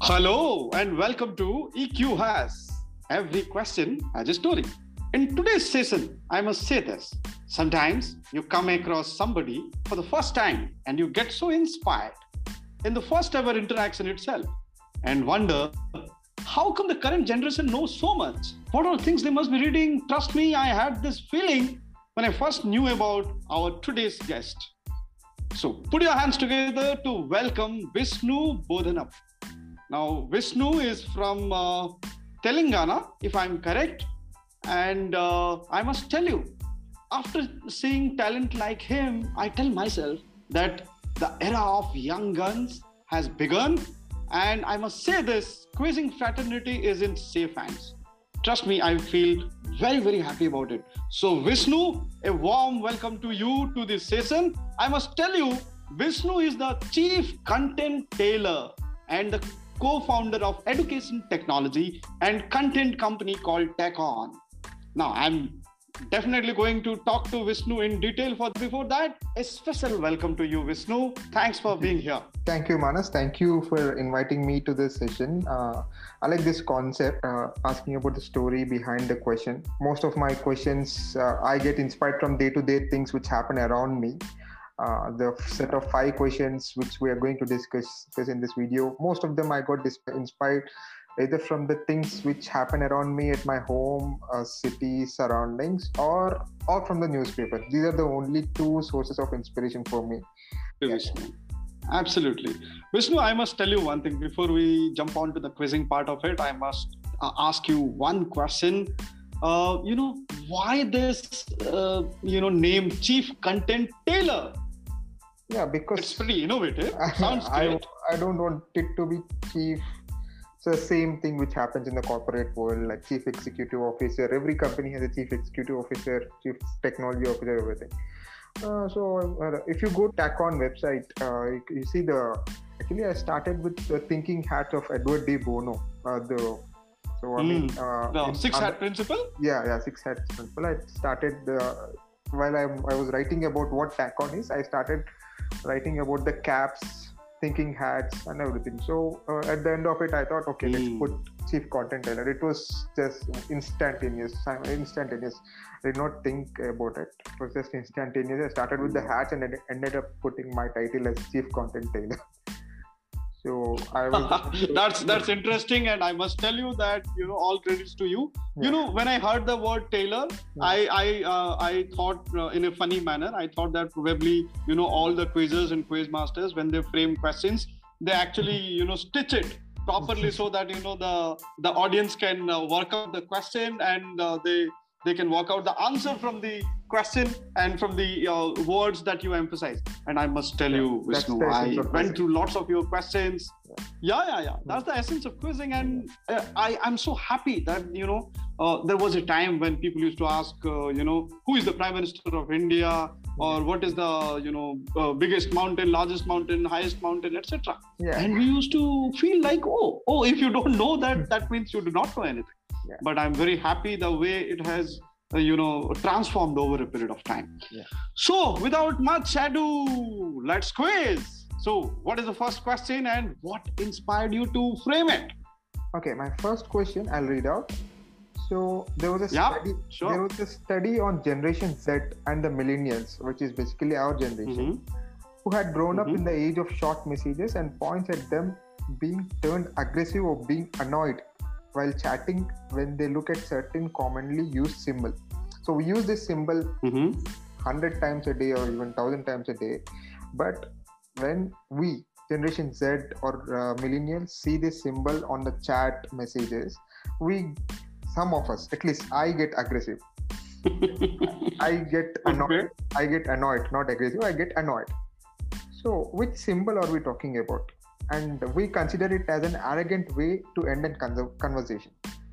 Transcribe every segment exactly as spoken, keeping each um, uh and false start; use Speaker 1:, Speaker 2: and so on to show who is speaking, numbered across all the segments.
Speaker 1: Hello and welcome to E Q Has. Every question has a story. In today's session, I must say this. Sometimes you come across somebody for the first time and you get so inspired in the first ever interaction itself and wonder, how come the current generation knows so much? What are things they must be reading? Trust me, I had this feeling when I first knew about our today's guest. So put your hands together to welcome Vishnu Bodhanap. Now, Vishnu is from uh, Telangana, if I'm correct. And uh, I must tell you, after seeing talent like him, I tell myself that the era of young guns has begun. And I must say this, quizzing fraternity is in safe hands. Trust me, I feel very, very happy about it. So Vishnu, a warm welcome to you to this session. I must tell you, Vishnu is the chief content tailor and the co-founder of education technology and content company called TechOn. Now, I'm definitely going to talk to Vishnu in detail. For before that, a special welcome to you, Vishnu. Thanks for being here.
Speaker 2: Thank you, Manas. Thank you for inviting me to this session. Uh, I like this concept, uh, asking about the story behind the question. Most of my questions, uh, I get inspired from day-to-day things which happen around me. Uh, the set of five questions which we are going to discuss in this video, most of them I got dis- inspired either from the things which happen around me at my home, uh, city, surroundings, or or from the newspaper. These are the only two sources of inspiration for me.
Speaker 1: Vishnu. Absolutely. Vishnu, I must tell you one thing. Before we jump on to the quizzing part of it, I must uh, ask you one question. Uh, you know, why this, uh, you know, name Chief Content Tailor?
Speaker 2: Yeah, because
Speaker 1: it's pretty innovative. Sounds great.
Speaker 2: I, I don't want it to be chief. It's the same thing which happens in the corporate world, like chief executive officer. Every company has a chief executive officer, chief technology officer, everything. Uh, so uh, if you go to TechOn website, uh, you, you see the. Actually, I started with the thinking hat of Edward de Bono. Uh, the so I
Speaker 1: mm.
Speaker 2: mean, uh,
Speaker 1: the six hat
Speaker 2: um,
Speaker 1: principle.
Speaker 2: Yeah, yeah, six hat principle. I started uh, while I I was writing about what TechOn is. I started writing about the caps, thinking hats, and everything. So uh, at the end of it, I thought, okay, mm. let's put chief content tailor. It was just instantaneous. Instantaneous. I did not think about it. It was just instantaneous. I started with the hats and I ended up putting my title as chief content tailor. So I was
Speaker 1: that's that's interesting, and I must tell you that you know all credits to you. Yeah. You know, when I heard the word tailor, yeah. I I uh, I thought uh, in a funny manner. I thought that probably you know all the quizzers and quiz masters, when they frame questions, they actually you know stitch it properly so that you know the the audience can uh, work out the question and uh, they they can work out the answer from the question and from the uh, words that you emphasize. And I must tell you, Vishnu, I went through lots of your questions. Yeah, yeah, yeah. That's the essence of quizzing. And uh, I, I'm so happy that, you know, uh, there was a time when people used to ask, uh, you know, who is the Prime Minister of India? Or what is the, you know, uh, biggest mountain, largest mountain, highest mountain, et cetera. Yeah. And we used to feel like, oh, oh, if you don't know that, that means you do not know anything. Yeah. But I'm very happy the way it has, uh, you know, transformed over a period of time. Yeah. So, without much ado, let's quiz. So, what is the first question and what inspired you to frame it?
Speaker 2: Okay, my first question, I'll read out. So, there was a
Speaker 1: yeah,
Speaker 2: study.
Speaker 1: Sure.
Speaker 2: There was a study on Generation Z and the millennials, which is basically our generation, mm-hmm. who had grown mm-hmm. up in the age of short messages, and points at them being turned aggressive or being annoyed while chatting when they look at certain commonly used symbol. So we use this symbol mm-hmm. one hundred times a day or even one thousand times a day. But when we, Generation Z or uh, millennials, see this symbol on the chat messages, we, some of us, at least I get aggressive. I get annoyed. Okay. I get annoyed, not aggressive, I get annoyed. So which symbol are we talking about? And we consider it as an arrogant way to end a conversation.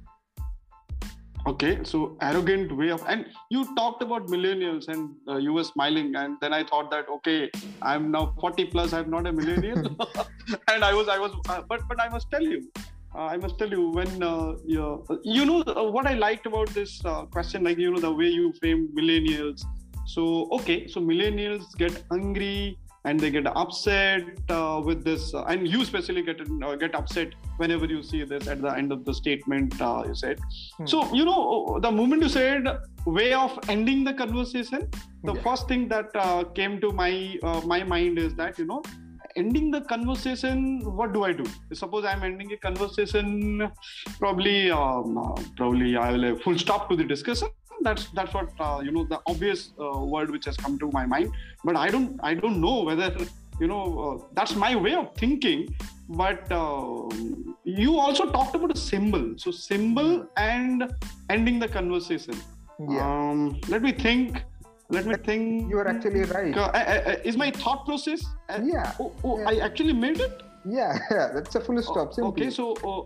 Speaker 1: Okay, so arrogant way of, and you talked about millennials and uh, you were smiling, and then I thought that okay, I'm now forty plus, I'm not a millennial, and I was, I was, uh, but but I must tell you, uh, I must tell you when uh, you, you know uh, what I liked about this uh, question, like you know the way you frame millennials. So okay, so millennials get angry and they get upset uh, with this, uh, and you especially get uh, get upset whenever you see this at the end of the statement uh, you said. Hmm. So, you know, the moment you said way of ending the conversation, the yeah. first thing that uh, came to my uh, my mind is that, you know, ending the conversation, what do I do? Suppose I'm ending a conversation, probably um, uh, probably I will have full stop to the discussion. That's that's what uh, you know, the obvious uh, word which has come to my mind. But I don't I don't know whether, you know, uh, that's my way of thinking. But uh, you also talked about a symbol. So symbol and ending the conversation. Yeah. Um, let me think. Let me think.
Speaker 2: You are actually right.
Speaker 1: Uh, uh, uh, is my thought process? Uh,
Speaker 2: yeah.
Speaker 1: Oh, oh
Speaker 2: yeah.
Speaker 1: I actually made it?
Speaker 2: Yeah, yeah. That's a full stop.
Speaker 1: Oh, okay, so... Uh,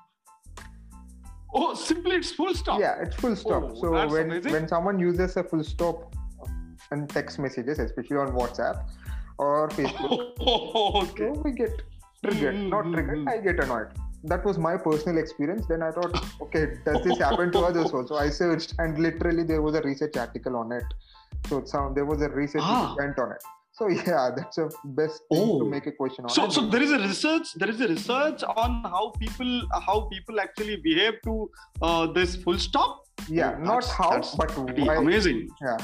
Speaker 1: oh, simply it's full stop.
Speaker 2: Yeah, it's full stop.
Speaker 1: Oh,
Speaker 2: so when,
Speaker 1: amazing.
Speaker 2: when someone uses a full stop in text messages, especially on WhatsApp or Facebook,
Speaker 1: oh, okay.
Speaker 2: so we get triggered. Mm-hmm. Not triggered, I get annoyed. That was my personal experience. Then I thought, okay, does this happen to others also? I searched, and literally there was a research article on it. So it sound, there was a research ah. went on it. So yeah, that's the best thing oh. to make a question on.
Speaker 1: So, so there is a research. There is a research on how people how people actually behave to uh, this full stop.
Speaker 2: Yeah,
Speaker 1: oh,
Speaker 2: not how, but why.
Speaker 1: Amazing.
Speaker 2: Yeah.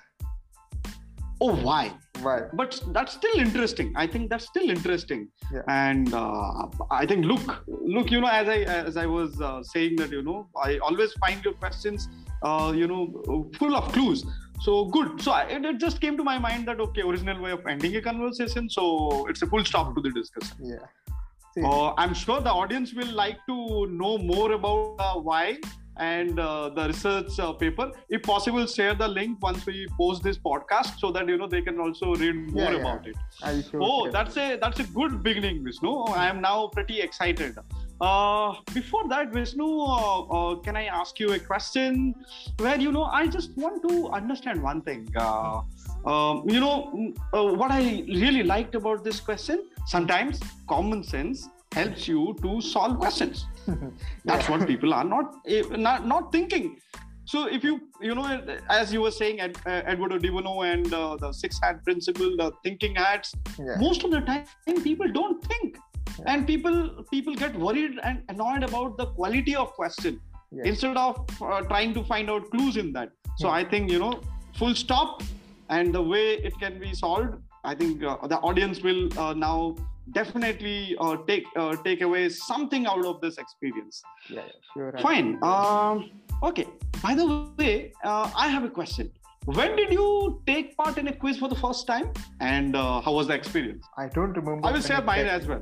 Speaker 1: Oh, why?
Speaker 2: Why?
Speaker 1: But that's still interesting. I think that's still interesting.
Speaker 2: Yeah.
Speaker 1: And uh, I think, look, look, you know, as I as I was uh, saying that, you know, I always find your questions, uh, you know, full of clues. So good. So I, it just came to my mind that, okay, original way of ending a conversation. So it's a full stop to the discussion.
Speaker 2: Yeah.
Speaker 1: Uh, I'm sure the audience will like to know more about uh, why and uh, the research uh, paper. If possible, share the link once we post this podcast so that, you know, they can also read more
Speaker 2: yeah, yeah.
Speaker 1: about it.
Speaker 2: Sure
Speaker 1: oh, that's a that's a good beginning, Vishnu. I am now pretty excited. Uh, before that, Vishnu, uh, uh, can I ask you a question where, you know, I just want to understand one thing. Uh, um, you know, uh, what I really liked about this question, sometimes common sense helps you to solve questions. That's
Speaker 2: yeah.
Speaker 1: what people are not, not, not thinking. So if you, you know, as you were saying, Ed, uh, Edward de Bono and uh, the six hat principle, the thinking hats,
Speaker 2: yeah.
Speaker 1: most of the time people don't think. Yeah. And people people get worried and annoyed about the quality of question yeah. instead of uh, trying to find out clues in that. So yeah. I think, you know, full stop and the way it can be solved, I think uh, the audience will uh, now definitely uh, take uh, take away something out of this experience.
Speaker 2: Yeah, sure.
Speaker 1: Fine. Um, okay. By the way, uh, I have a question. When did you take part in a quiz for the first time, and uh, how was the experience?
Speaker 2: I don't remember.
Speaker 1: I will share mine as well.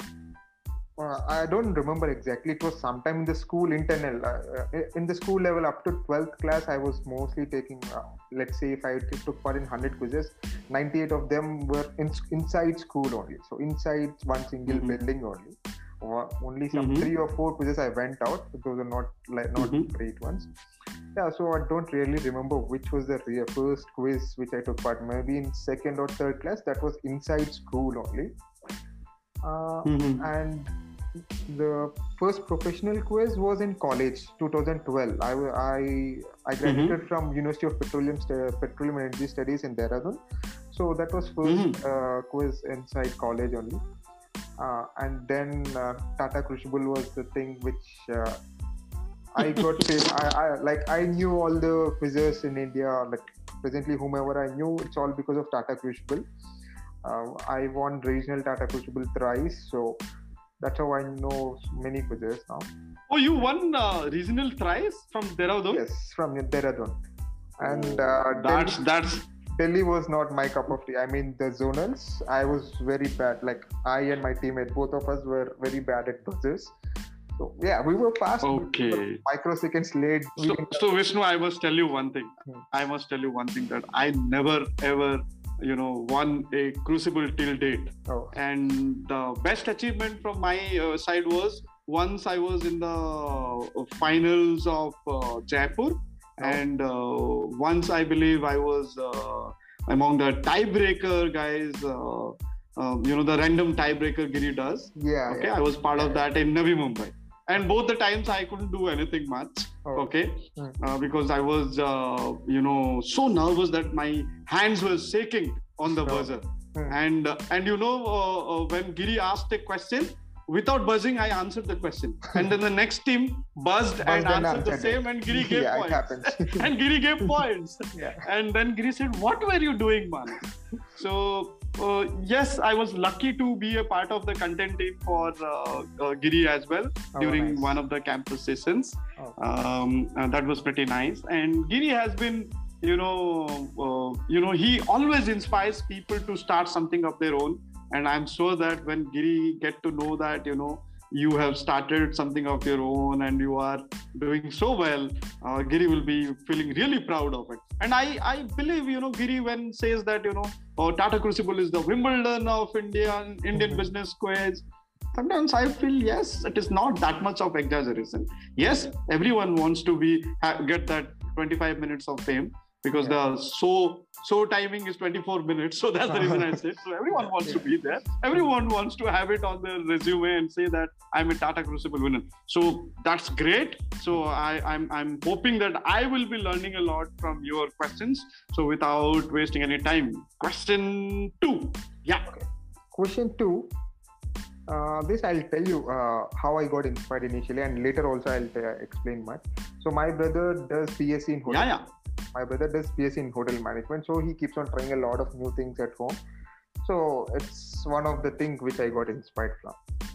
Speaker 2: Uh, I don't remember exactly. It was sometime in the school internal. Uh, in the school level up to twelfth class, I was mostly taking, uh, let's say if I took part in one hundred quizzes, ninety-eight of them were in, inside school only. So inside one single mm-hmm. building only. Uh, only some mm-hmm. three or four quizzes I went out. Those are not like not mm-hmm. great ones. Yeah, so I don't really remember which was the re- first quiz which I took part. Maybe in second or third class. That was inside school only. Uh, mm-hmm. And the first professional quiz was in college, twenty twelve. I I, I graduated mm-hmm. from University of Petroleum Petroleum Energy Studies in Dehradun. So that was first mm-hmm. uh, quiz inside college only. Uh, and then uh, Tata Crucible was the thing which uh, I got fame. I, I like I knew all the quizzes in India. Like presently, whomever I knew, it's all because of Tata Crucible. Uh, I won regional Tata Crucible thrice, so that's how I know many quizzes now.
Speaker 1: Oh, you won uh, regional thrice from Dehradun?
Speaker 2: Yes, from Dehradun. And uh,
Speaker 1: that's
Speaker 2: Delhi,
Speaker 1: that's
Speaker 2: Delhi was not my cup of tea. I mean, the zonals, I was very bad. Like I and my teammate, both of us were very bad at quizzes. So yeah, we were fast.
Speaker 1: Okay.
Speaker 2: We microseconds late.
Speaker 1: So, so Vishnu, I must tell you one thing. Hmm. I must tell you one thing that I never ever, you know, won a crucible till date.
Speaker 2: Oh.
Speaker 1: And the best achievement from my uh, side was once I was in the finals of uh, Jaipur. Oh. And uh, once I believe I was uh, among the tiebreaker guys, uh, uh, you know, the random tiebreaker Giri does.
Speaker 2: Yeah.
Speaker 1: Okay.
Speaker 2: Yeah.
Speaker 1: I was part
Speaker 2: yeah.
Speaker 1: of that in Navi Mumbai. And both the times I couldn't do anything much. Oh. Okay. Mm. Uh, because I was, uh, you know, so nervous that my hands were shaking on the
Speaker 2: sure.
Speaker 1: buzzer. Hmm. And uh, and you know, uh, uh, when Giri asked a question, without buzzing, I answered the question. And then the next team buzzed, buzzed and, and answered the same, and Giri gave
Speaker 2: yeah,
Speaker 1: points.
Speaker 2: It happens.
Speaker 1: And Giri gave points.
Speaker 2: Yeah.
Speaker 1: And then Giri said, "What were you doing, man?" So, uh, yes, I was lucky to be a part of the content team for uh, uh, Giri as well oh, during nice. one of the campus sessions. Oh. Um, and that was pretty nice. And Giri has been, you know, uh, you know, he always inspires people to start something of their own. And I'm sure that when Giri get to know that, you know, you have started something of your own and you are doing so well, uh, Giri will be feeling really proud of it. And I, I believe, you know, Giri when says that, you know, oh, Tata Crucible is the Wimbledon of India, Indian mm-hmm. business quiz. Sometimes I feel, yes, it is not that much of exaggeration. Yes, everyone wants to be ha- get that twenty-five minutes of fame. Because yeah. the so so timing is twenty-four minutes, so that's the reason I said. So everyone wants yeah. to be there. Everyone wants to have it on their resume and say that I'm a Tata Crucible winner. So that's great. So I, I'm I'm hoping that I will be learning a lot from your questions. So without wasting any time, question two. Yeah.
Speaker 2: Okay. Question two. Uh, this I'll tell you uh, how I got inspired initially, and later also I'll uh, explain much. So my brother does P S C in hotel.
Speaker 1: Yeah, yeah.
Speaker 2: My brother does P S C in hotel management, so he keeps on trying a lot of new things at home. So it's one of the things which I got inspired from.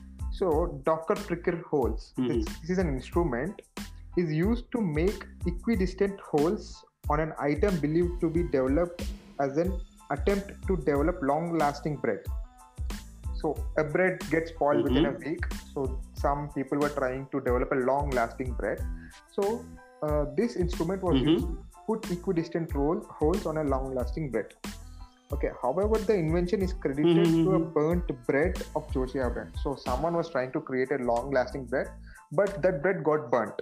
Speaker 2: So Docker pricker holes. Mm-hmm. This, this is an instrument is used to make equidistant holes on an item believed to be developed as an attempt to develop long-lasting bread. So a bread gets spoiled mm-hmm. within a week. So some people were trying to develop a long-lasting bread. So uh, this instrument was mm-hmm. used to put equidistant roll, holes on a long-lasting bread. Okay. However, the invention is credited mm-hmm. to a burnt bread of Josiah brand. So someone was trying to create a long-lasting bread, but that bread got burnt.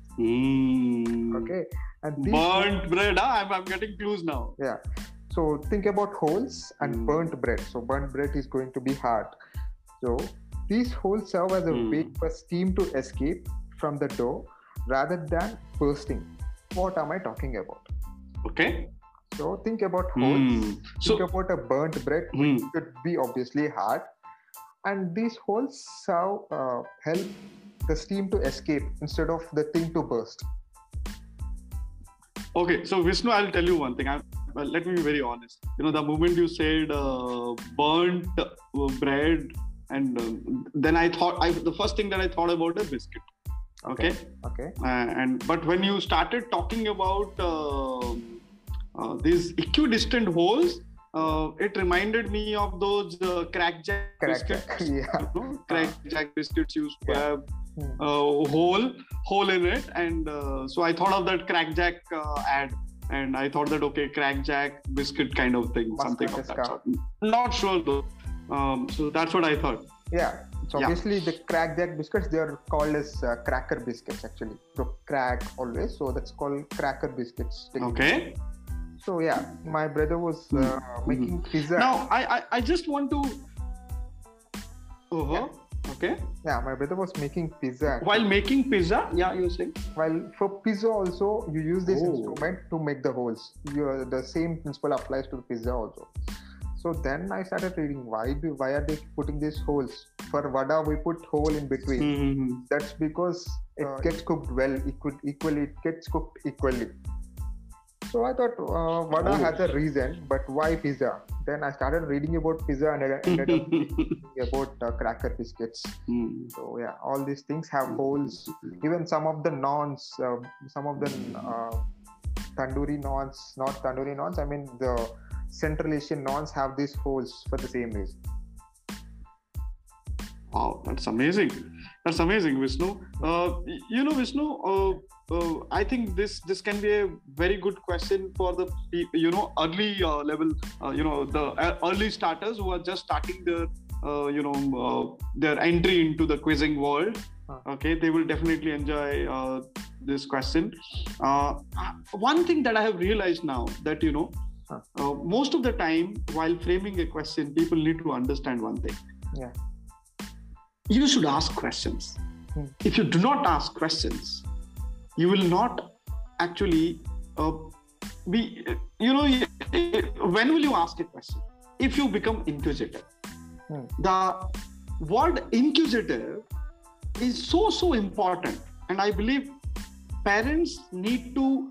Speaker 1: Mm.
Speaker 2: Okay.
Speaker 1: And burnt bread. Huh? I'm I'm getting clues now.
Speaker 2: Yeah. So think about holes and mm. burnt bread. So burnt bread is going to be hard. So these holes serve as a mm. way for steam to escape from the dough rather than bursting. What am I talking about?
Speaker 1: Okay.
Speaker 2: So think about holes. Mm.
Speaker 1: So,
Speaker 2: think about a burnt bread,
Speaker 1: mm.
Speaker 2: which should be obviously hard. And these holes serve, uh, help the steam to escape instead of the thing to burst.
Speaker 1: Okay. So Vishnu, I'll tell you one thing. I'm, well, let me be very honest. You know, the moment you said uh, burnt uh, bread, and uh, then I thought, I the first thing that I thought about a biscuit. Okay.
Speaker 2: Okay.
Speaker 1: Uh, and but when you started talking about uh, uh, these equidistant holes, uh, it reminded me of those uh, crackjack
Speaker 2: crack
Speaker 1: biscuits.
Speaker 2: Jack. Yeah.
Speaker 1: You know, crackjack biscuits used to
Speaker 2: yeah.
Speaker 1: have a uh, hole hole in it, and uh, so I thought of that crackjack uh, ad. And I thought that, okay, crackjack biscuit kind of thing,
Speaker 2: Must
Speaker 1: something of that sort. Not sure though. Um, so that's what I thought.
Speaker 2: Yeah. So
Speaker 1: yeah.
Speaker 2: obviously the crackjack biscuits, they are called as uh, cracker biscuits actually. So crack always. So that's called cracker biscuits.
Speaker 1: Okay.
Speaker 2: So yeah, my brother was uh, mm-hmm. making pizza.
Speaker 1: Now I, I, I just want to... Uh-huh.
Speaker 2: Yeah.
Speaker 1: Okay.
Speaker 2: Yeah, my brother was making pizza. Actually.
Speaker 1: While making pizza, yeah, you were saying?
Speaker 2: While for pizza also, you use this
Speaker 1: oh.
Speaker 2: instrument to make the holes. You, the same principle applies to pizza also. So then I started reading, why do why are they putting these holes? For vada, we put hole in between.
Speaker 1: Mm-hmm.
Speaker 2: That's because it uh, gets cooked well, equal, equally, it gets cooked equally. So I thought uh, vada oh. has a reason, but why pizza? Then I started reading about pizza and I ended up reading about uh, cracker biscuits.
Speaker 1: Mm.
Speaker 2: So yeah, all these things have holes. Even some of the naans, uh, some of the uh, tandoori naans, not tandoori naans, I mean the Central Asian naans have these holes for the same reason.
Speaker 1: Wow, that's amazing. That's amazing, Vishnu. Uh, you know, Vishnu, uh, uh, I think this this can be a very good question for the you know early uh, level, uh, you know, the early starters who are just starting their uh, you know uh, their entry into the quizzing world. Okay, they will definitely enjoy uh, this question. Uh, one thing that I have realized now that you know uh, most of the time while framing a question, people need to understand one thing.
Speaker 2: Yeah.
Speaker 1: You should ask questions.
Speaker 2: Hmm.
Speaker 1: If you do not ask questions, you will not actually uh, be, you know, when will you ask a question? if you become inquisitive.
Speaker 2: Hmm.
Speaker 1: The word inquisitive is so, so important. And I believe parents need to,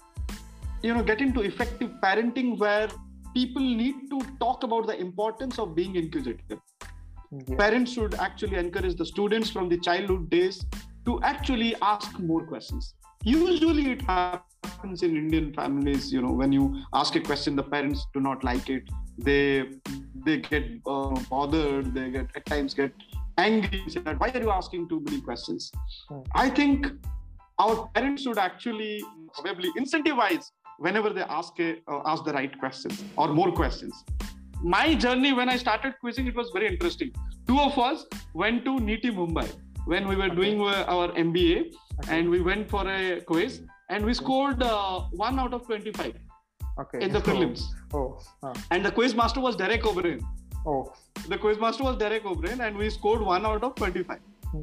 Speaker 1: you know, get into effective parenting where people need to talk about the importance of being inquisitive. Yeah. Parents should actually encourage the students from the childhood days to actually ask more questions. Usually it happens in Indian families, you know, when you ask a question, the parents do not like it. They they get uh, bothered, they get at times get angry, say that, why are you asking too many questions? Hmm. I think our parents should actually probably incentivize whenever they ask a, uh, ask the right questions or more questions. My journey when I started quizzing, it was very interesting. Two of us went to NITI Mumbai when we were okay. doing our M B A, okay. and we went for a quiz and we scored uh, one out of twenty-five okay. in the prelims.
Speaker 2: Oh. Oh. Huh.
Speaker 1: And the quiz master was Derek O'Brien.
Speaker 2: Oh.
Speaker 1: The quiz master was Derek O'Brien and we scored one out of twenty-five.
Speaker 2: Hmm.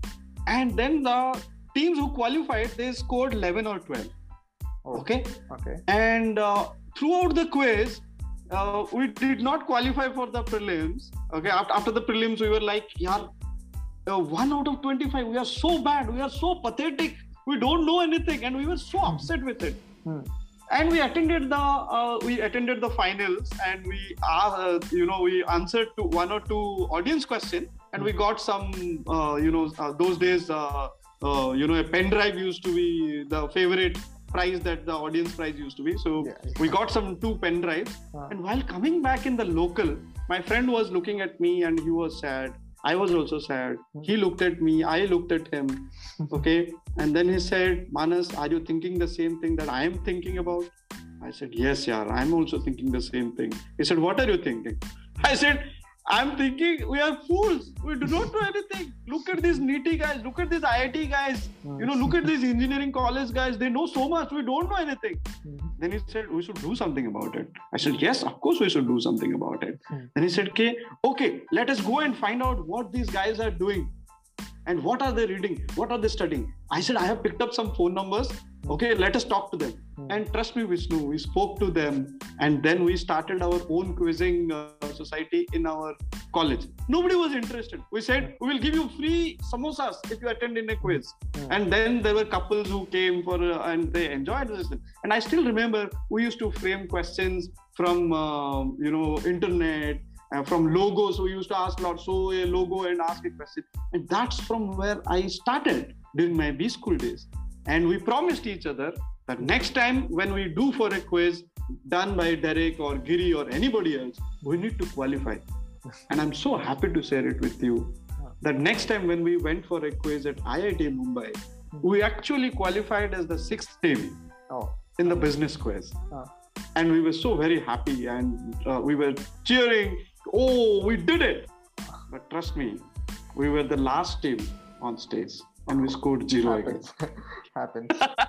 Speaker 1: And then the teams who qualified, they scored eleven or twelve.
Speaker 2: Oh.
Speaker 1: Okay.
Speaker 2: Okay.
Speaker 1: And uh, throughout the quiz, uh, we did not qualify for the prelims. Okay. After, after the prelims, we were like, yeah, uh, one out of twenty-five. We are so bad. We are so pathetic. We don't know anything. And we were so upset with it.
Speaker 2: Hmm.
Speaker 1: And we attended the uh, we attended the finals, and we uh, you know we answered to one or two audience questions, and we got some uh, you know uh, those days uh, uh, you know a pen drive used to be the favorite prize that the audience prize used to be. So yeah, yeah. we got some two pen drives, uh. and while coming back in the local, my friend was looking at me and he was sad. I was also sad. He looked at me, I looked at him. Okay. And then he said, Manas, are you thinking the same thing that I am thinking about? I said, yes, yaar, I'm also thinking the same thing. He said, what are you thinking? I said, I'm thinking we are fools. We do not know anything. Look at these NITI guys. Look at these I I T guys. You know, look at these engineering college guys. They know so much. We don't know anything. Then he said, we should do something about it. I said, yes, of course we should do something about it. Then he said, okay, okay, let us go and find out what these guys are doing. And what are they reading? What are they studying? I said, I have picked up some phone numbers. Okay, let us talk to them. Mm. And trust me, Vishnu, we spoke to them. And then we started our own quizzing uh, society in our college. Nobody was interested. We said, we will give you free samosas if you attend in a quiz. Mm. And then there were couples who came for uh, and they enjoyed this. And I still remember we used to frame questions from, uh, you know, internet. Uh, from logos, we used to ask a lot. So a logo and ask a question. And that's from where I started during my B school days. And we promised each other that next time when we do for a quiz done by Derek or Giri or anybody else, we need to qualify. And I'm so happy to share it with you that next time when we went for a quiz at I I T Mumbai, we actually qualified as the sixth team
Speaker 2: oh.
Speaker 1: in the business quiz.
Speaker 2: Oh.
Speaker 1: And we were so very happy and uh, we were cheering. Oh, we did it. But trust me, we were the last team on stage and we scored zero
Speaker 2: Happens.
Speaker 1: again.
Speaker 2: Happens.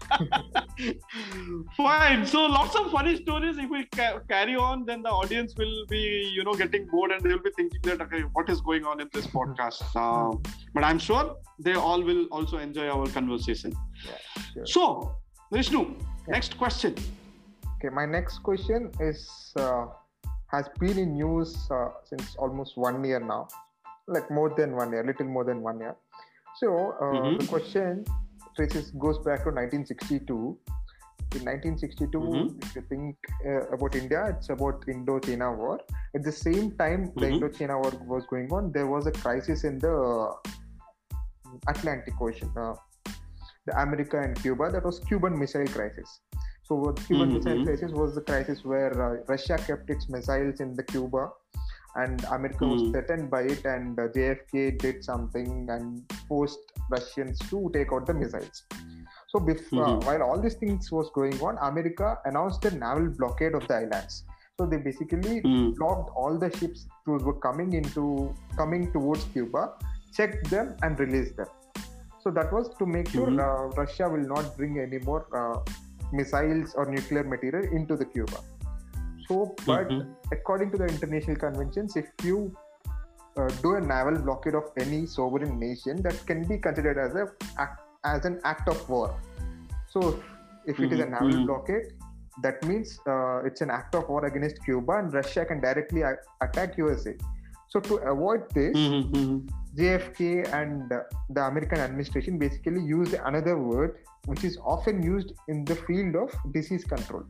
Speaker 1: Fine. So lots of funny stories. If we ca- carry on, then the audience will be, you know, getting bored and they will be thinking that, okay, what is going on in this podcast? Uh, but I'm sure they all will also enjoy our conversation.
Speaker 2: Yeah, sure.
Speaker 1: So, Vishnu, yeah. next question.
Speaker 2: Okay, my next question is... Uh, has been in news uh, since almost one year now, like more than one year, little more than one year. So uh, mm-hmm. the question traces goes back to nineteen sixty-two. In nineteen sixty-two, mm-hmm. if you think uh, about India, it's about Indo-China war. At the same time, mm-hmm. the Indo-China war was going on, there was a crisis in the Atlantic Ocean, uh, the America and Cuba. That was Cuban Missile Crisis. So the Cuban mm-hmm. Missile Crisis was the crisis where uh, Russia kept its missiles in the Cuba and America mm-hmm. was threatened by it, and uh, J F K did something and forced Russians to take out the missiles. So before, mm-hmm. uh, while all these things was going on, America announced a naval blockade of the islands. So they basically mm-hmm. blocked all the ships that were coming into coming towards Cuba, checked them and released them. So that was to make sure mm-hmm. uh, Russia will not bring any more uh, missiles or nuclear material into the Cuba. So, but mm-hmm. according to the international conventions, if you uh, do a naval blockade of any sovereign nation, that can be considered as a act, as an act of war. So, if mm-hmm. it is a naval mm-hmm. blockade, that means uh, it's an act of war against Cuba, and Russia can directly a- attack U S A. So to avoid this,
Speaker 1: Mm-hmm.
Speaker 2: J F K and uh, the American administration basically used another word which is often used in the field of disease control.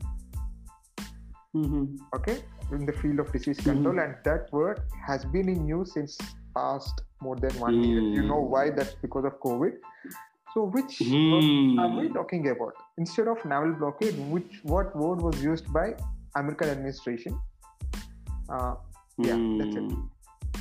Speaker 1: Mm-hmm.
Speaker 2: Okay, in the field of disease control, and that word has been in use since past more than one
Speaker 1: Mm.
Speaker 2: year. You know why? That's because of COVID. So which
Speaker 1: Mm.
Speaker 2: word are we talking about? Instead of naval blockade, which what word was used by American administration? Uh, yeah, that's it.
Speaker 1: Mm.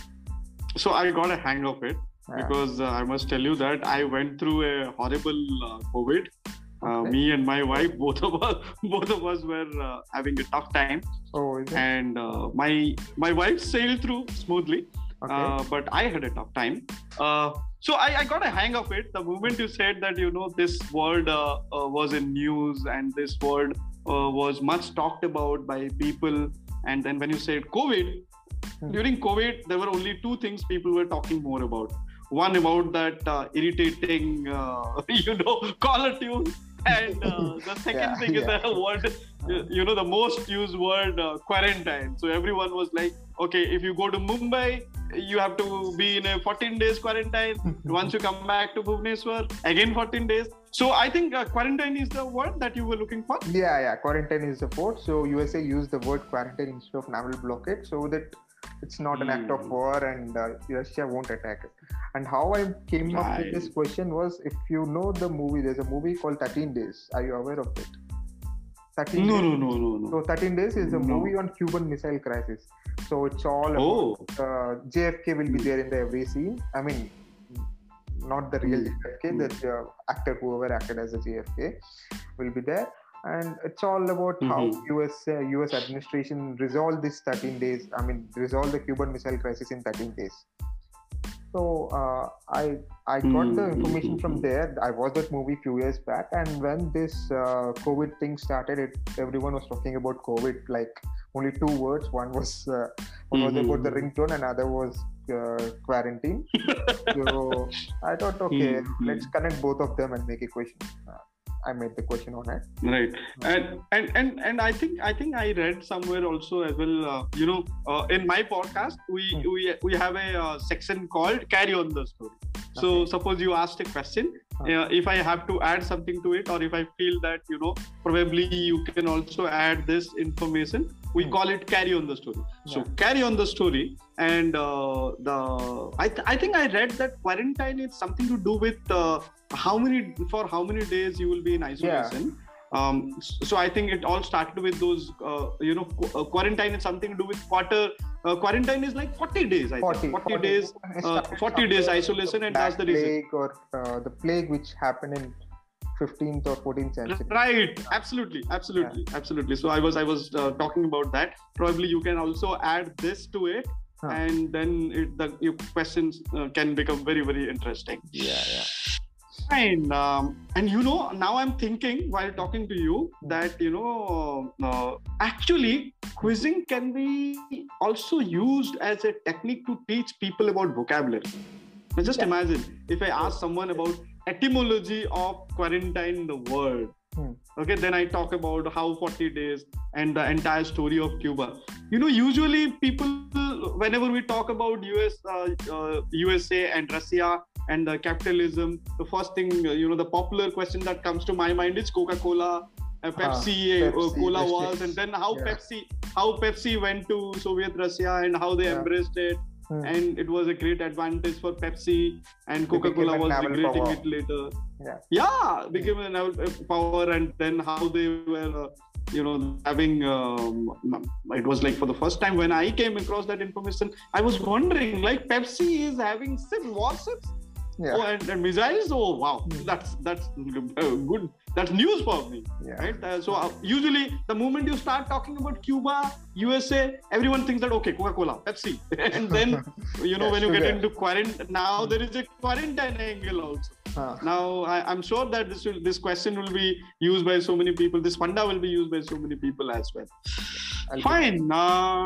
Speaker 1: So I got a hang of it
Speaker 2: Yeah.
Speaker 1: because uh, I must tell you that I went through a horrible uh, COVID. Uh,
Speaker 2: Okay.
Speaker 1: me and my wife, both of us, both of us were uh, having a tough time,
Speaker 2: Oh, is it?
Speaker 1: and uh, my my wife sailed through smoothly,
Speaker 2: Okay.
Speaker 1: uh, but I had a tough time. Uh, so I, I got a hang of it. The moment you said that you know this word uh, uh, was in news and this word uh, was much talked about by people, and then when you said COVID,
Speaker 2: Hmm.
Speaker 1: during COVID there were only two things people were talking more about. One about that uh, irritating, uh, you know, caller tune. And uh, the second
Speaker 2: Yeah,
Speaker 1: thing is
Speaker 2: yeah.
Speaker 1: the word, uh, you know, the most used word, uh, quarantine. So everyone was like, okay, if you go to Mumbai, you have to be in a fourteen days quarantine. Once you come back to Bhubaneswar, again fourteen days. So I think uh, quarantine is the word that you were looking for.
Speaker 2: Yeah, yeah. Quarantine is the word. So U S A used the word quarantine instead of naval blockade, so that it's not an act of
Speaker 1: Hmm.
Speaker 2: war and uh, Russia won't attack it. And how I came up with this
Speaker 1: Right.
Speaker 2: question was, if you know the movie, there's a movie called thirteen days. Are you aware of it? thirteen
Speaker 1: No,
Speaker 2: days.
Speaker 1: no, no, no, no.
Speaker 2: So thirteen days is a
Speaker 1: No.
Speaker 2: movie on Cuban Missile Crisis. So it's all about
Speaker 1: Oh.
Speaker 2: uh, J F K will be there in the every scene. I mean, not the real
Speaker 1: Hmm.
Speaker 2: J F K, the uh, actor whoever acted as a J F K will be there. And it's all about how
Speaker 1: Mhm.
Speaker 2: U S uh, U S administration resolved this thirteen days. I mean, resolved the Cuban Missile Crisis in thirteen days. So uh, I I got the
Speaker 1: Hmm.
Speaker 2: information from there. I watched that movie few years back, and when this uh, COVID thing started, it everyone was talking about COVID. Like only two words. One was uh, one was about the
Speaker 1: Mhm.
Speaker 2: ringtone, and other was uh, quarantine. So I thought, okay,
Speaker 1: Mhm.
Speaker 2: let's connect both of them and make a question. Uh, I made the question on it.
Speaker 1: Right, and and and and I think I think I read somewhere also as well. Uh, you know, uh, in my podcast, we
Speaker 2: Hmm.
Speaker 1: we we have a uh, section called "Carry on the Story." So
Speaker 2: Okay.
Speaker 1: suppose you asked a question,
Speaker 2: Huh.
Speaker 1: uh, if I have to add something to it, or if I feel that you know probably you can also add this information, we
Speaker 2: Hmm.
Speaker 1: call it "Carry on the Story." So
Speaker 2: Yeah.
Speaker 1: carry on the story, and uh, the I th- I think I read that quarantine is something to do with. Uh, how many for how many days you will be in isolation. Um, so I think it all started with those uh, you know qu- uh, quarantine is something to do with quarter uh, quarantine is like forty days I
Speaker 2: forty,
Speaker 1: think forty days
Speaker 2: It
Speaker 1: uh,
Speaker 2: started
Speaker 1: forty days
Speaker 2: somewhere
Speaker 1: isolation,
Speaker 2: the
Speaker 1: and that's the
Speaker 2: Black
Speaker 1: reason.
Speaker 2: Plague or uh, the plague which happened in fifteenth or fourteenth century.
Speaker 1: Right, absolutely, absolutely, absolutely. So I was I was uh, talking about that. Probably you can also add this to it,
Speaker 2: Huh.
Speaker 1: and then it, the your questions uh, can become very very interesting.
Speaker 2: Yeah, yeah.
Speaker 1: Fine. Um, and you know, now I'm thinking while talking to you that, you know, uh, actually quizzing can be also used as a technique to teach people about vocabulary. Now just
Speaker 2: Yeah.
Speaker 1: imagine if I ask someone about etymology of quarantine, the word.
Speaker 2: Hmm.
Speaker 1: Okay, then I talk about how forty days and the entire story of Cuba. You know, usually people, whenever we talk about U S, uh, uh, U S A and Russia and the capitalism, the first thing, uh, you know, the popular question that comes to my mind is Coca-Cola, uh, Pepsi, uh,
Speaker 2: Pepsi,
Speaker 1: Cola
Speaker 2: Pepsi.
Speaker 1: was, and then how
Speaker 2: Yeah.
Speaker 1: Pepsi, how Pepsi went to Soviet Russia and how they
Speaker 2: Yeah.
Speaker 1: embraced it.
Speaker 2: Hmm.
Speaker 1: And it was a great advantage for Pepsi, and
Speaker 2: They became
Speaker 1: Coca-Cola
Speaker 2: a
Speaker 1: was
Speaker 2: naval
Speaker 1: regretting
Speaker 2: power.
Speaker 1: it later.
Speaker 2: Yeah.
Speaker 1: Yeah, became a naval uh, power, and then how they were, uh, you know, having. Um, it was like for the first time when I came across that information, I was wondering, like Pepsi is having six warships,
Speaker 2: Yeah.
Speaker 1: oh, and, and missiles. Oh wow,
Speaker 2: Hmm.
Speaker 1: that's that's uh, good. That's news for me.
Speaker 2: Yeah.
Speaker 1: Right. Uh, so uh, usually, the moment you start talking about Cuba, U S A, everyone thinks that okay, Coca-Cola, Pepsi, and then you know
Speaker 2: Yeah,
Speaker 1: when you get
Speaker 2: sugar.
Speaker 1: into quarantine, now there is a quarantine angle also.
Speaker 2: Huh.
Speaker 1: Now I, I'm sure that this will, this question will be used by so many people. This funda will be used by so many people as well.
Speaker 2: I'll
Speaker 1: Fine. Uh,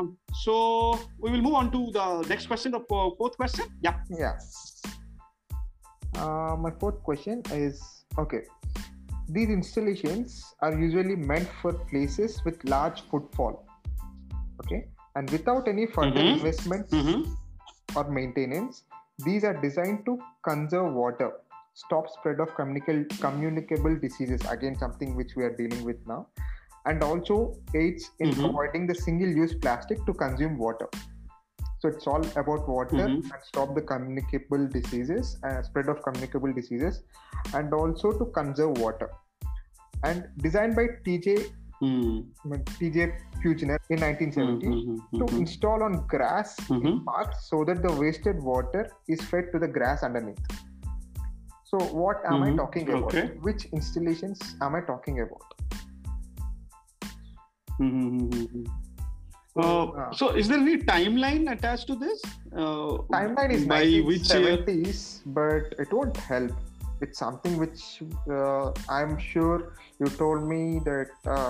Speaker 1: so we will move on to the next question, the uh, fourth question. Yeah.
Speaker 2: Yeah. Uh, my fourth question is, okay. these installations are usually meant for places with large footfall. Okay, and without any further
Speaker 1: Mm-hmm.
Speaker 2: investments
Speaker 1: Mm-hmm.
Speaker 2: or maintenance, these are designed to conserve water, stop spread of communicable communicable diseases, again something which we are dealing with now, and also aids in
Speaker 1: Mm-hmm.
Speaker 2: avoiding the single-use plastic to consume water. So it's all about water
Speaker 1: Mm-hmm.
Speaker 2: and stop the communicable diseases, uh, spread of communicable diseases, and also to conserve water. And designed by T J
Speaker 1: Mm-hmm.
Speaker 2: T J Kuchner in nineteen seventy
Speaker 1: Mm-hmm.
Speaker 2: to install on grass
Speaker 1: Mm-hmm.
Speaker 2: in parks so that the wasted water is fed to the grass underneath. So what am I
Speaker 1: Mm-hmm.
Speaker 2: talking about?
Speaker 1: Okay.
Speaker 2: Which installations am I talking about?
Speaker 1: Mm-hmm.
Speaker 2: So,
Speaker 1: Uh,
Speaker 2: uh,
Speaker 1: so, is there any timeline attached to this? Uh,
Speaker 2: timeline is
Speaker 1: by which year?
Speaker 2: nineteen seventies, but it won't help. It's something which uh, I'm sure you told me that uh,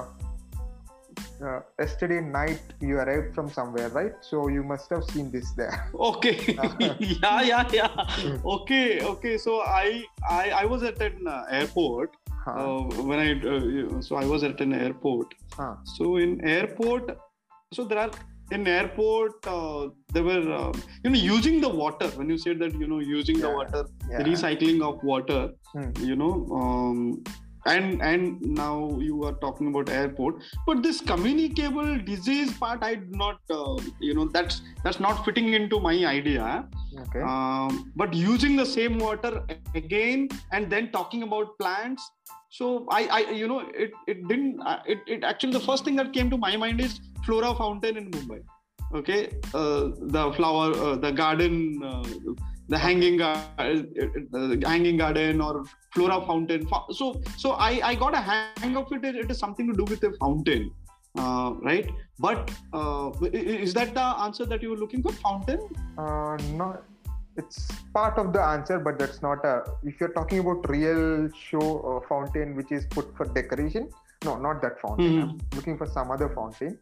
Speaker 2: uh, yesterday night you arrived from somewhere, right? So you must have seen this there.
Speaker 1: Okay. yeah, yeah, yeah. Okay, okay. So I, I, I was at an uh, airport.
Speaker 2: Huh.
Speaker 1: Uh, when I, uh, you know, so I was at an airport.
Speaker 2: Huh.
Speaker 1: So in airport, so there are in airport uh, there were uh, you know using the water. When you said that you know using the
Speaker 2: Yeah.
Speaker 1: water,
Speaker 2: Yeah.
Speaker 1: the recycling of water,
Speaker 2: Hmm.
Speaker 1: you know, um, and and now you are talking about airport. But this communicable disease part, I do not, uh, you know, that's that's not fitting into my idea.
Speaker 2: Okay.
Speaker 1: Um, but using the same water again and then talking about plants. So I, I you know, it it didn't. Uh, it it actually the first thing that came to my mind is Flora Fountain in Mumbai. Okay, uh, the flower, uh, the garden, uh, the hanging, uh, uh, hanging garden or Flora Fountain. So so I I got a hang of it. It is something to do with a fountain, uh, right? But uh, is that the answer that you were looking for? Fountain?
Speaker 2: Uh, no, it's part of the answer, but that's not a. If you're talking about real show uh, fountain, which is put for decoration, no, not that fountain.
Speaker 1: Mhm.
Speaker 2: I'm looking for some other fountain.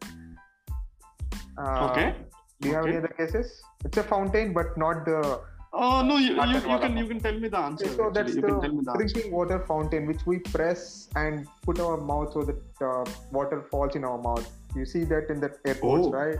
Speaker 2: Uh,
Speaker 1: Okay.
Speaker 2: Do you have
Speaker 1: Okay.
Speaker 2: any other guesses? It's a fountain, but not the.
Speaker 1: Oh no, you, you,
Speaker 2: Water
Speaker 1: you
Speaker 2: wala
Speaker 1: can you
Speaker 2: fountain.
Speaker 1: can tell me the answer.
Speaker 2: Okay, so
Speaker 1: actually.
Speaker 2: that's
Speaker 1: You can tell me
Speaker 2: the
Speaker 1: the answer.
Speaker 2: drinking water fountain, which we press and put our mouth so that uh, water falls in our mouth. You see that in the airports,
Speaker 1: Oh.
Speaker 2: right?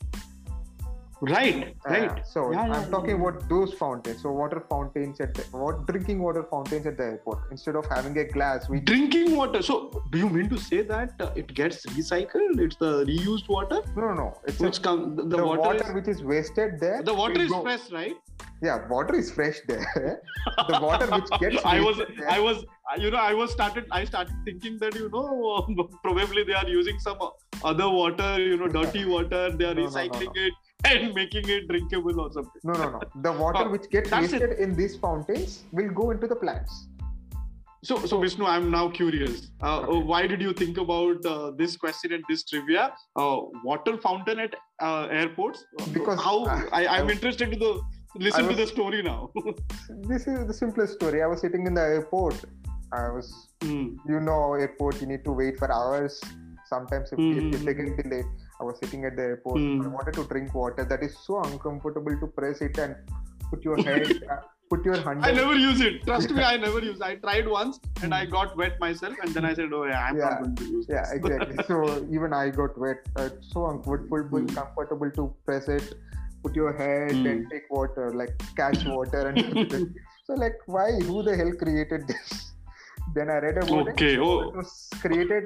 Speaker 1: Right, right.
Speaker 2: Uh, so
Speaker 1: Yeah, yeah,
Speaker 2: I'm talking
Speaker 1: yeah.
Speaker 2: about those fountains. So water fountains at the, what drinking water fountains at the airport. Instead of having a glass, we
Speaker 1: Drinking water. So, do you mean to say that uh, it gets recycled? It's the reused water,
Speaker 2: no no no. It's
Speaker 1: which
Speaker 2: a,
Speaker 1: come the,
Speaker 2: the,
Speaker 1: water,
Speaker 2: water,
Speaker 1: is
Speaker 2: which is wasted there.
Speaker 1: the water
Speaker 2: will
Speaker 1: is
Speaker 2: go-
Speaker 1: fresh, right?
Speaker 2: Yeah, water is fresh there. The water which gets
Speaker 1: I was,
Speaker 2: wasted there.
Speaker 1: I was, you know, I was started, I started thinking that you know probably they are using some other water, you know, dirty water. They are
Speaker 2: No, no, no,
Speaker 1: recycling
Speaker 2: no.
Speaker 1: it and making it drinkable or something.
Speaker 2: No no no. The water
Speaker 1: Oh,
Speaker 2: which gets
Speaker 1: that's
Speaker 2: wasted in these fountains will go into the plants.
Speaker 1: So, so Vishnu, I'm now curious. Uh,
Speaker 2: Okay.
Speaker 1: Why did you think about uh, this question and this trivia? Uh, water fountain at uh, airports?
Speaker 2: Because,
Speaker 1: how
Speaker 2: uh,
Speaker 1: I, I'm
Speaker 2: I-
Speaker 1: interested to the listen
Speaker 2: I
Speaker 1: to
Speaker 2: was-
Speaker 1: the story now.
Speaker 2: This is the simplest story. I was sitting in the airport. I was,
Speaker 1: Hmm.
Speaker 2: you know, airport. You need to wait for hours. Sometimes if,
Speaker 1: Hmm.
Speaker 2: if they get delayed. I was sitting at the airport.
Speaker 1: Hmm.
Speaker 2: I wanted to drink water. That is so uncomfortable to press it and put your head, uh, put your hand.
Speaker 1: I never use it. Trust me, I never use. I tried once and I got wet myself, and then I said, "Oh yeah, I'm
Speaker 2: Yeah.
Speaker 1: not going to use
Speaker 2: Yeah,
Speaker 1: this."
Speaker 2: exactly. So even I got wet. Uh, it's so uncomfortable,
Speaker 1: Hmm.
Speaker 2: comfortable to press it, put your head
Speaker 1: Hmm.
Speaker 2: and take water, like catch water and put it. So like, why? Who the hell created this? Then I read about
Speaker 1: Okay,
Speaker 2: it.
Speaker 1: oh.
Speaker 2: It was created.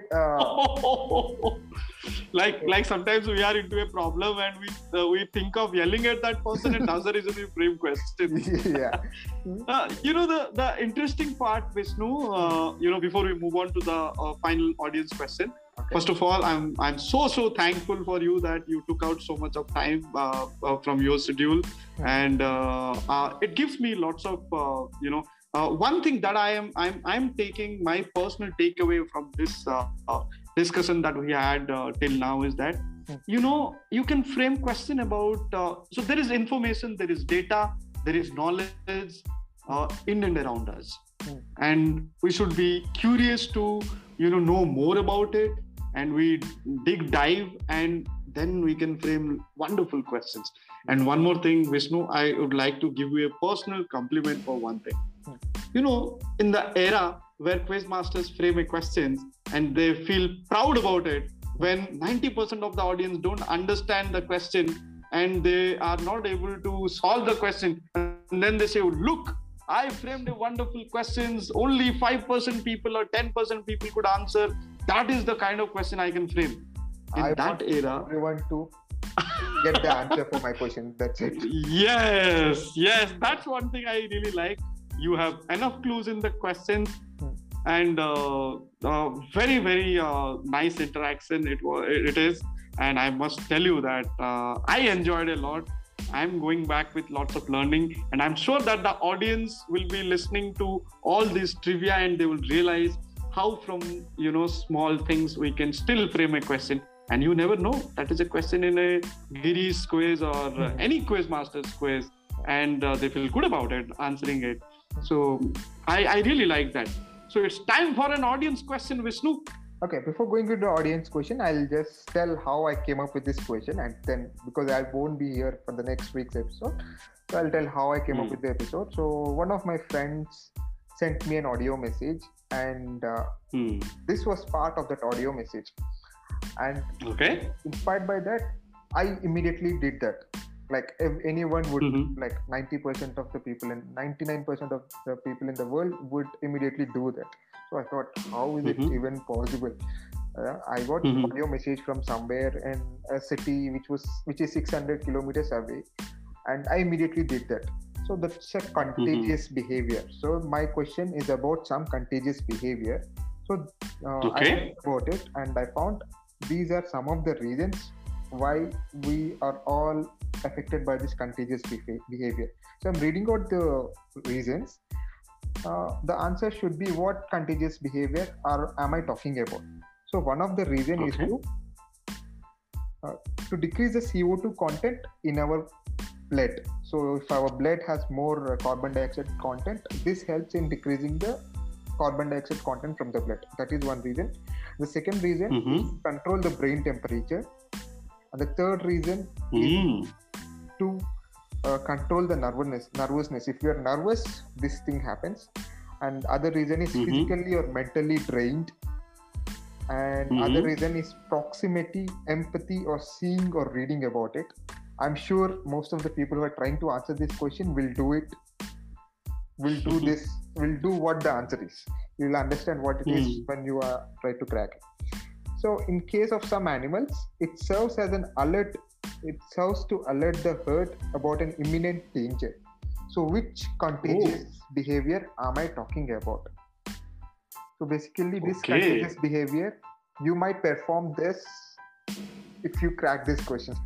Speaker 2: Uh,
Speaker 1: like like sometimes we are into a problem and we uh, we think of yelling at that person, and that's the reason we frame questions.
Speaker 2: yeah.
Speaker 1: Uh, you know the the interesting part, Vishnu. Uh, you know before we move on to the uh, final audience question.
Speaker 2: Okay.
Speaker 1: First of all, I'm I'm so so thankful for you that you took out so much of time uh, uh, from your schedule, and uh, uh, it gives me lots of uh, you know. Uh, one thing that I am I'm I'm taking my personal takeaway from this uh, uh, discussion that we had uh, till now is that
Speaker 2: Hmm.
Speaker 1: you know you can frame question about uh, so there is information, there is data, there is knowledge uh, in and around us,
Speaker 2: Hmm.
Speaker 1: and we should be curious to you know know more about it, and we dig dive, and then we can frame wonderful questions. And one more thing, Vishnu, I would like to give you a personal compliment for one thing.
Speaker 2: Hmm.
Speaker 1: You know, in the era where quizmasters frame a question and they feel proud about it, when ninety percent of the audience don't understand the question and they are not able to solve the question, and then they say, look, I framed a wonderful questions, only five percent people or ten percent people could answer. That is the kind of question I can frame. In
Speaker 2: I
Speaker 1: that
Speaker 2: want
Speaker 1: era,
Speaker 2: everyone to get the answer for my question. That's it.
Speaker 1: Yes, yes, that's one thing I really like. You have enough clues in the questions,
Speaker 2: Hmm.
Speaker 1: and uh, uh, very, very uh, nice interaction it was. It is, and I must tell you that uh, I enjoyed a lot. I'm going back with lots of learning, and I'm sure that the audience will be listening to all this trivia, and they will realize how from you know small things we can still frame a question. And you never know, that is a question in a Giri's quiz or uh, any quizmaster's quiz, and uh, they feel good about it, answering it. So I, I really like that. So it's time for an audience question, Vishnu.
Speaker 2: Okay, before going to the audience question, I'll just tell how I came up with this question, and then because I won't be here for the next week's episode, so I'll tell how I came
Speaker 1: Hmm.
Speaker 2: up with the episode. So one of my friends sent me an audio message, and uh,
Speaker 1: Hmm.
Speaker 2: this was part of that audio message. And
Speaker 1: Okay.
Speaker 2: inspired by that, I immediately did that. Like if anyone would,
Speaker 1: Mhm.
Speaker 2: like ninety percent of the people and ninety-nine percent of the people in the world would immediately do that. So I thought, how is it
Speaker 1: Mhm.
Speaker 2: even possible? Uh, I got
Speaker 1: Mhm.
Speaker 2: audio message from somewhere in a city which was which is six hundred kilometers away, and I immediately did that. So that's a contagious behavior. So my question is about some contagious behavior. So uh, I
Speaker 1: Okay.
Speaker 2: read about it, and I found these are some of the reasons why we are all affected by this contagious beha- behavior. So I'm reading out the reasons. Uh, the answer should be, what contagious behavior are am I talking about? So one of the reason is
Speaker 1: Okay.
Speaker 2: to uh, to decrease the C O two content in our blood. So if our blood has more uh, carbon dioxide content, this helps in decreasing the carbon dioxide content from the blood. That is one reason. The second reason
Speaker 1: Mhm.
Speaker 2: is control the brain temperature. And the third reason is
Speaker 1: Mm.
Speaker 2: to uh, control the nervousness. Nervousness. If you are nervous, this thing happens. And other reason is
Speaker 1: Mhm.
Speaker 2: physically or mentally drained. And
Speaker 1: Mhm.
Speaker 2: other reason is proximity, empathy, or seeing or reading about it. I'm sure most of the people who are trying to answer this question will do it. Will do
Speaker 1: Mhm.
Speaker 2: this. Will do what the answer is. You will understand what it is
Speaker 1: Mm.
Speaker 2: when you are try to crack it. So in case of some animals, it serves as an alert. It serves to alert the herd about an imminent danger. So which contagious behavior am I talking about? So basically, this
Speaker 1: Okay.
Speaker 2: contagious behavior, you might perform this if you crack this question.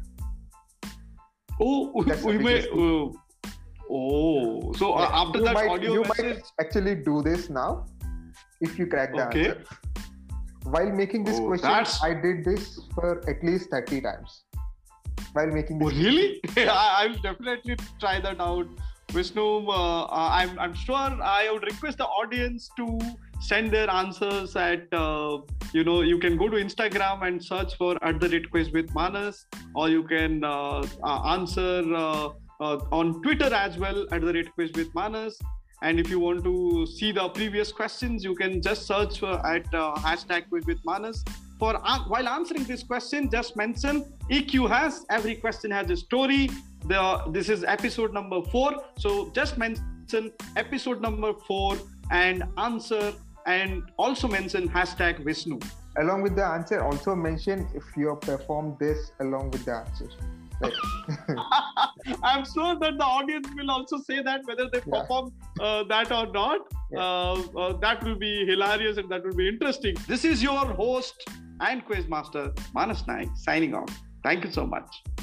Speaker 1: Oh,
Speaker 2: That's the
Speaker 1: we may.
Speaker 2: biggest
Speaker 1: Uh, oh, so uh,
Speaker 2: Like,
Speaker 1: after
Speaker 2: you
Speaker 1: that
Speaker 2: might,
Speaker 1: audio
Speaker 2: you
Speaker 1: message.
Speaker 2: might actually do this now if you crack the
Speaker 1: Okay.
Speaker 2: answer. While making this
Speaker 1: Oh,
Speaker 2: question,
Speaker 1: that's-
Speaker 2: I did this for at least thirty times. While making
Speaker 1: Oh,
Speaker 2: this
Speaker 1: really? I- I'll definitely try that out. Vishnu, uh, I'm, I'm sure I would request the audience to send their answers at, uh, you know, you can go to Instagram and search for at the rate quiz with Manas, or you can uh, uh, answer uh, uh, on Twitter as well at the rate quiz with Manas. And if you want to see the previous questions, you can just search for at uh, hashtag quiz with Manas. For uh, while answering this question, just mention E Q has, every question has a story. The, this is episode number four. So just mention episode number four and answer, and also mention hashtag Vishnu.
Speaker 2: along with the answer, also mention if you have performed this along with the answer. Like,
Speaker 1: I'm sure that the audience will also say that whether they
Speaker 2: Yeah.
Speaker 1: perform uh, that or not.
Speaker 2: Yeah.
Speaker 1: Uh, uh, that will be hilarious and that will be interesting. This is your host and quizmaster, Manas Naik, signing off. Thank you so much.